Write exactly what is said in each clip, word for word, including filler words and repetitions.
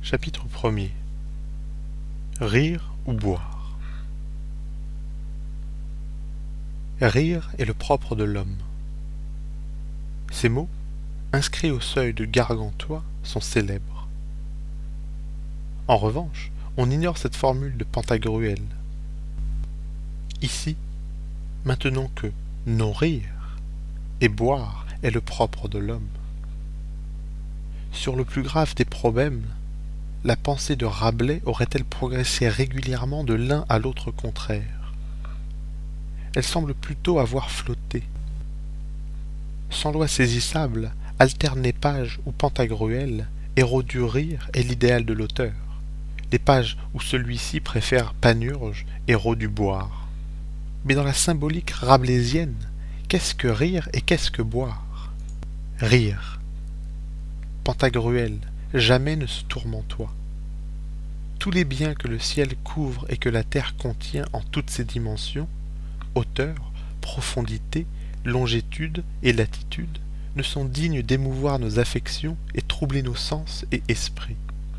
Chapitre premier. Rire ou boire. Rire est le propre de l'homme. Ces mots, inscrits au seuil de Gargantua, sont célèbres. En revanche, on ignore cette formule de Pantagruel. Ici, maintenant que non rire et boire est le propre de l'homme. Sur le plus grave des problèmes, la pensée de Rabelais aurait-elle progressé régulièrement de l'un à l'autre contraire? Elle semble plutôt avoir flotté. Sans loi saisissable, alterne-page ou Pantagruel, héros du rire est l'idéal de l'auteur, les pages où celui-ci préfère Panurge, héros du boire. Mais dans la symbolique rabelaisienne, qu'est-ce que rire et qu'est-ce que boire? Rire. Pantagruel, jamais ne se tourmente-toi. Tous les biens que le ciel couvre et que la terre contient en toutes ses dimensions, hauteur, profondité, longitude et latitude, ne sont dignes d'émouvoir nos affections et troubler nos sens et esprits.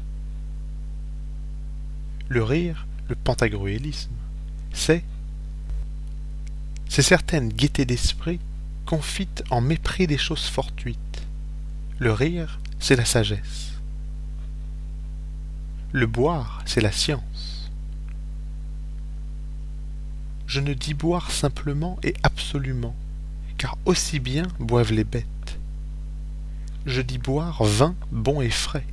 Le rire, le pantagruélisme, c'est c'est certaine gaieté d'esprit confite en mépris des choses fortuites. Le rire, c'est la sagesse. Le boire, c'est la science. Je ne dis boire simplement et absolument, car aussi bien boivent les bêtes. Je dis boire vin bon et frais.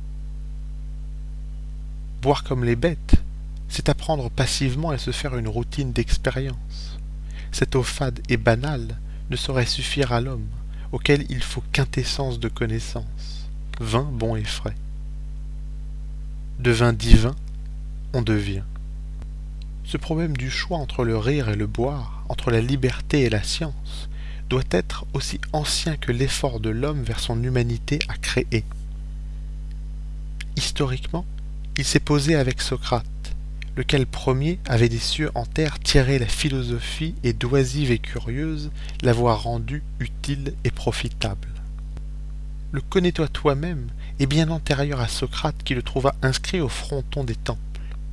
Boire comme les bêtes, c'est apprendre passivement et se faire une routine d'expérience. Cette eau fade et banale ne saurait suffire à l'homme, auquel il faut quintessence de connaissance, vin bon et frais. De vin divin, on devient. Ce problème du choix entre le rire et le boire, entre la liberté et la science, doit être aussi ancien que l'effort de l'homme vers son humanité à créer. Historiquement, il s'est posé avec Socrate, lequel premier avait des cieux en terre tiré la philosophie et d'oisive et curieuse l'avoir rendue utile et profitable. Le connais-toi toi-même est bien antérieur à Socrate qui le trouva inscrit au fronton des temples.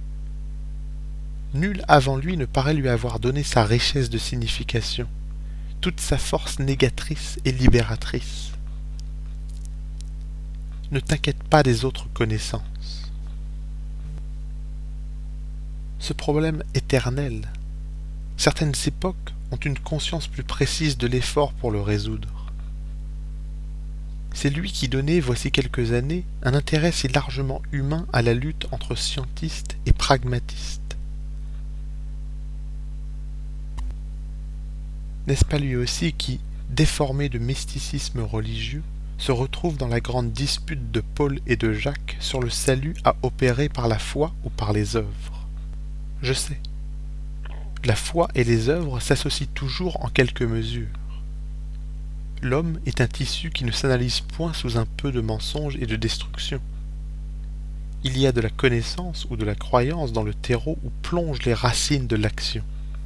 Nul avant lui ne paraît lui avoir donné sa richesse de signification, toute sa force négatrice et libératrice. Ne t'inquiète pas des autres connaissances. Ce problème éternel, certaines époques ont une conscience plus précise de l'effort pour le résoudre. C'est lui qui donnait, voici quelques années, un intérêt si largement humain à la lutte entre scientistes et pragmatistes. N'est-ce pas lui aussi qui, déformé de mysticisme religieux, se retrouve dans la grande dispute de Paul et de Jacques sur le salut à opérer par la foi ou par les œuvres? Je sais. La foi et les œuvres s'associent toujours en quelque mesure. L'homme est un tissu qui ne s'analyse point sous un peu de mensonge et de destruction. Il y a de la connaissance ou de la croyance dans le terreau où plongent les racines de l'action.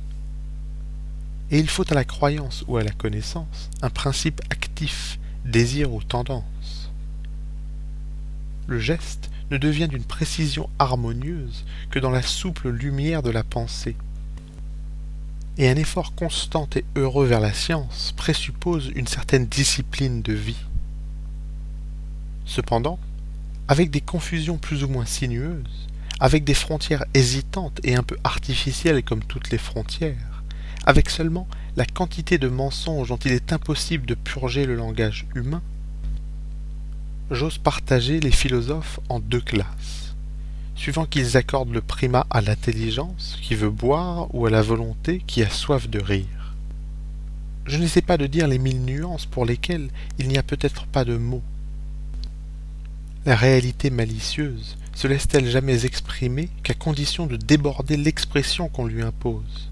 Et il faut à la croyance ou à la connaissance un principe actif, désir ou tendance. Le geste ne devient d'une précision harmonieuse que dans la souple lumière de la pensée. Et un effort constant et heureux vers la science présuppose une certaine discipline de vie. Cependant, avec des confusions plus ou moins sinueuses, avec des frontières hésitantes et un peu artificielles comme toutes les frontières, avec seulement la quantité de mensonges dont il est impossible de purger le langage humain, j'ose partager les philosophes en deux classes, suivant qu'ils accordent le primat à l'intelligence qui veut boire ou à la volonté qui a soif de rire. Je n'essaie pas de dire les mille nuances pour lesquelles il n'y a peut-être pas de mots. La réalité malicieuse se laisse-t-elle jamais exprimer qu'à condition de déborder l'expression qu'on lui impose?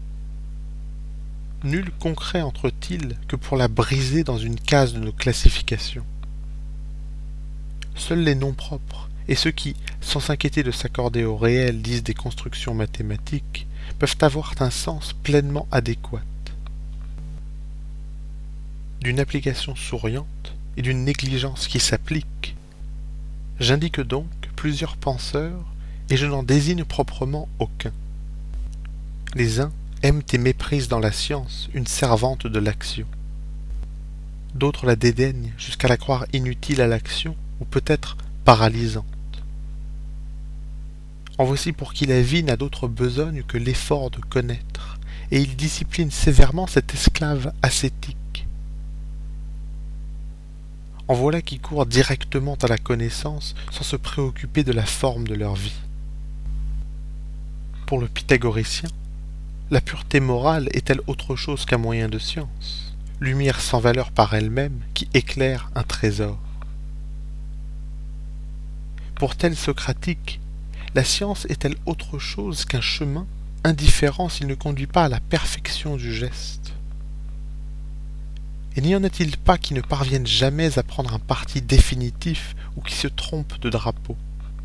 Nul concret entre-t-il que pour la briser dans une case de nos classifications. Seuls les noms propres, et ceux qui, sans s'inquiéter de s'accorder au réel, disent des constructions mathématiques, peuvent avoir un sens pleinement adéquat. D'une application souriante et d'une négligence qui s'applique, j'indique donc, plusieurs penseurs, et je n'en désigne proprement aucun. Les uns aiment et méprisent dans la science une servante de l'action. D'autres la dédaignent jusqu'à la croire inutile à l'action, ou peut-être paralysante. En voici pour qui la vie n'a d'autre besogne que l'effort de connaître, et il discipline sévèrement cet esclave ascétique. En voilà qui courent directement à la connaissance sans se préoccuper de la forme de leur vie. Pour le pythagoricien, la pureté morale est-elle autre chose qu'un moyen de science, lumière sans valeur par elle-même qui éclaire un trésor? Pour tel socratique, la science est-elle autre chose qu'un chemin indifférent s'il ne conduit pas à la perfection du geste? Et n'y en a-t-il pas qui ne parviennent jamais à prendre un parti définitif ou qui se trompent de drapeau?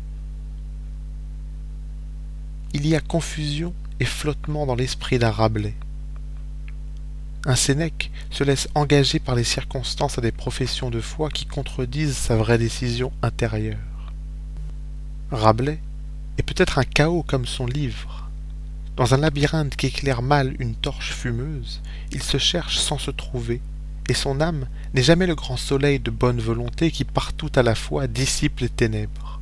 Il y a confusion et flottement dans l'esprit d'un Rabelais. Un Sénèque se laisse engager par les circonstances à des professions de foi qui contredisent sa vraie décision intérieure. Rabelais est peut-être un chaos comme son livre. Dans un labyrinthe qu'éclaire mal une torche fumeuse, il se cherche sans se trouver, et son âme n'est jamais le grand soleil de bonne volonté qui partout à la fois dissipe les ténèbres.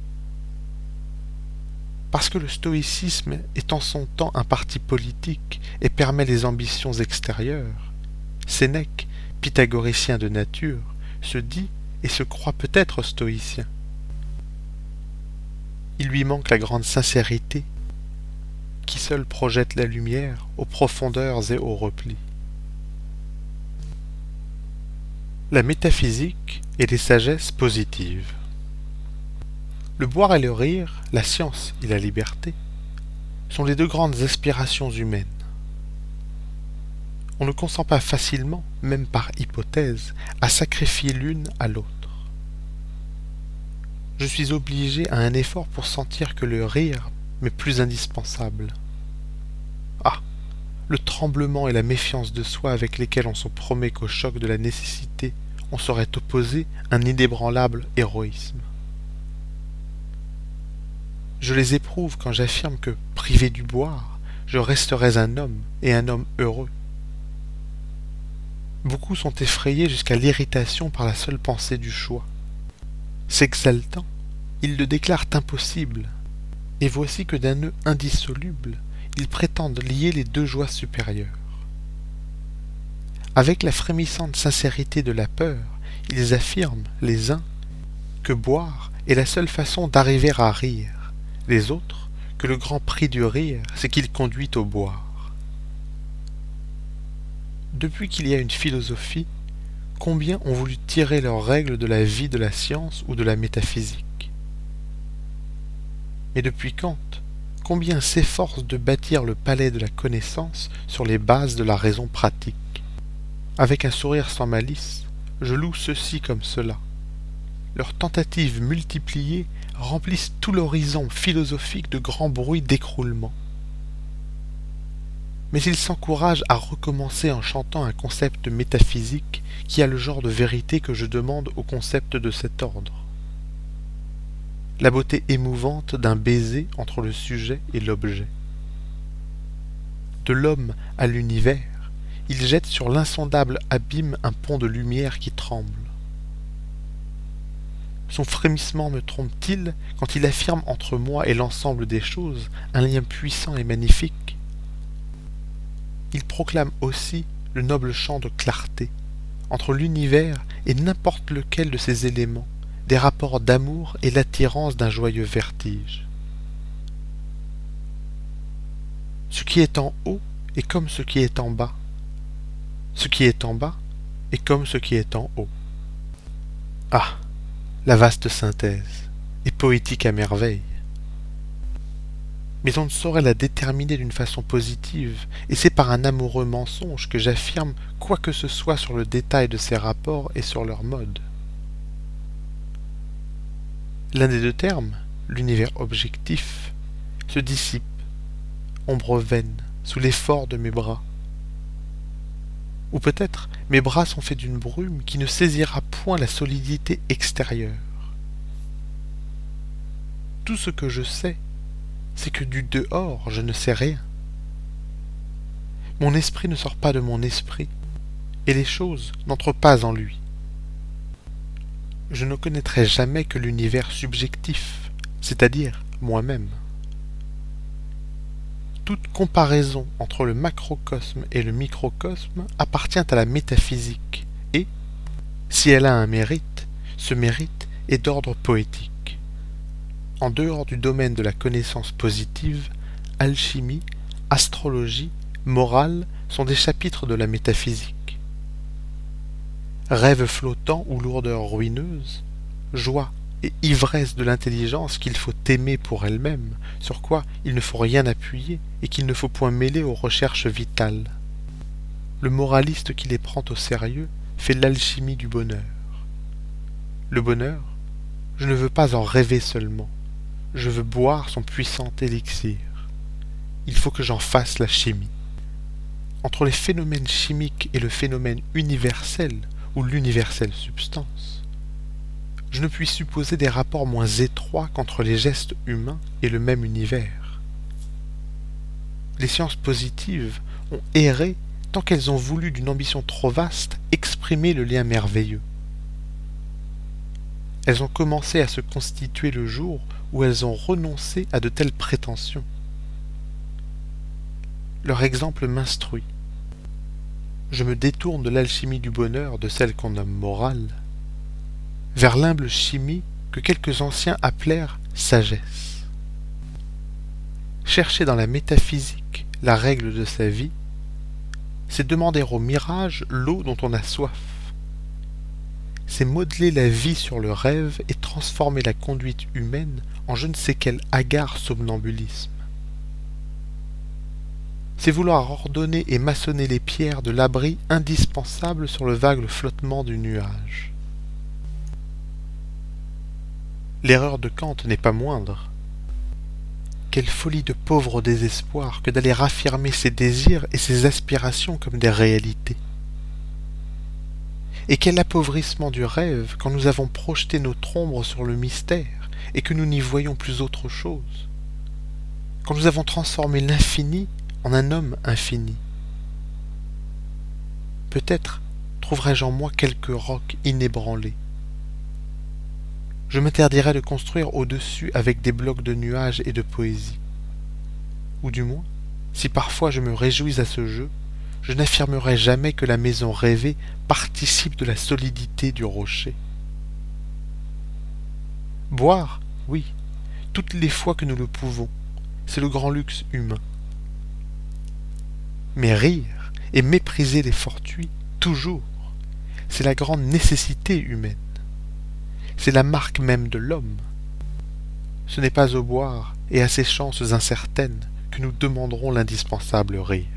Parce que le stoïcisme est en son temps un parti politique et permet les ambitions extérieures, Sénèque, pythagoricien de nature, se dit et se croit peut-être stoïcien. Il lui manque la grande sincérité qui seule projette la lumière aux profondeurs et aux replis. La métaphysique et les sagesses positives. Le boire et le rire, la science et la liberté, sont les deux grandes aspirations humaines. On ne consent pas facilement, même par hypothèse, à sacrifier l'une à l'autre. Je suis obligé à un effort pour sentir que le rire m'est plus indispensable. Ah, le tremblement et la méfiance de soi avec lesquels on se promet qu'au choc de la nécessité on saurait opposer un inébranlable héroïsme. Je les éprouve quand j'affirme que, privé du boire, je resterais un homme et un homme heureux. Beaucoup sont effrayés jusqu'à l'irritation par la seule pensée du choix. S'exaltant, ils le déclarent impossible, et voici que d'un nœud indissoluble, ils prétendent lier les deux joies supérieures. Avec la frémissante sincérité de la peur, ils affirment, les uns, que boire est la seule façon d'arriver à rire, les autres, que le grand prix du rire, c'est qu'il conduit au boire. Depuis qu'il y a une philosophie, combien ont voulu tirer leurs règles de la vie de la science ou de la métaphysique? Mais depuis Kant, combien s'efforcent de bâtir le palais de la connaissance sur les bases de la raison pratique? Avec un sourire sans malice, je loue ceci comme cela. Leurs tentatives multipliées remplissent tout l'horizon philosophique de grands bruits d'écroulement. Mais ils s'encouragent à recommencer en chantant un concept métaphysique qui a le genre de vérité que je demande au concept de cet ordre. La beauté émouvante d'un baiser entre le sujet et l'objet. De l'homme à l'univers, il jette sur l'insondable abîme un pont de lumière qui tremble. Son frémissement me trompe-t-il quand il affirme entre moi et l'ensemble des choses un lien puissant et magnifique? Il proclame aussi le noble chant de clarté, entre l'univers et n'importe lequel de ses éléments, des rapports d'amour et l'attirance d'un joyeux vertige. Ce qui est en haut est comme ce qui est en bas. Ce qui est en bas est comme ce qui est en haut. Ah, la vaste synthèse, et poétique à merveille. Mais on ne saurait la déterminer d'une façon positive, et c'est par un amoureux mensonge que j'affirme quoi que ce soit sur le détail de ces rapports et sur leur mode. L'un des deux termes, l'univers objectif, se dissipe, ombre vaine, sous l'effort de mes bras. Ou peut-être mes bras sont faits d'une brume qui ne saisira point la solidité extérieure. Tout ce que je sais, c'est que du dehors, je ne sais rien. Mon esprit ne sort pas de mon esprit, et les choses n'entrent pas en lui. Je ne connaîtrai jamais que l'univers subjectif, c'est-à-dire moi-même. Toute comparaison entre le macrocosme et le microcosme appartient à la métaphysique, et, si elle a un mérite, ce mérite est d'ordre poétique. En dehors du domaine de la connaissance positive, alchimie, astrologie, morale sont des chapitres de la métaphysique. Rêve flottant ou lourdeur ruineuse, joie et ivresse de l'intelligence qu'il faut aimer pour elle-même, sur quoi il ne faut rien appuyer et qu'il ne faut point mêler aux recherches vitales. Le moraliste qui les prend au sérieux fait l'alchimie du bonheur. Le bonheur, je ne veux pas en rêver seulement, je veux boire son puissant élixir. Il faut que j'en fasse la chimie. Entre les phénomènes chimiques et le phénomène universel, ou l'universelle substance, je ne puis supposer des rapports moins étroits qu'entre les gestes humains et le même univers. Les sciences positives ont erré tant qu'elles ont voulu d'une ambition trop vaste exprimer le lien merveilleux. Elles ont commencé à se constituer le jour où elles ont renoncé à de telles prétentions. Leur exemple m'instruit. Je me détourne de l'alchimie du bonheur, de celle qu'on nomme morale, vers l'humble chimie que quelques anciens appelèrent sagesse. Chercher dans la métaphysique la règle de sa vie, c'est demander au mirage l'eau dont on a soif. C'est modeler la vie sur le rêve et transformer la conduite humaine en je ne sais quel hagard somnambulisme. C'est vouloir ordonner et maçonner les pierres de l'abri indispensable sur le vague flottement du nuage. L'erreur de Kant n'est pas moindre. Quelle folie de pauvre désespoir que d'aller raffirmer ses désirs et ses aspirations comme des réalités. Et quel appauvrissement du rêve quand nous avons projeté notre ombre sur le mystère et que nous n'y voyons plus autre chose. Quand nous avons transformé l'infini en un homme infini. Peut-être trouverai-je en moi quelques rocs inébranlés. Je m'interdirai de construire au-dessus avec des blocs de nuages et de poésie. Ou du moins, si parfois je me réjouis à ce jeu, je n'affirmerai jamais que la maison rêvée participe de la solidité du rocher. Boire, oui, toutes les fois que nous le pouvons, c'est le grand luxe humain. Mais rire et mépriser les fortuits, toujours, c'est la grande nécessité humaine. C'est la marque même de l'homme. Ce n'est pas au boire et à ces chances incertaines que nous demanderons l'indispensable rire.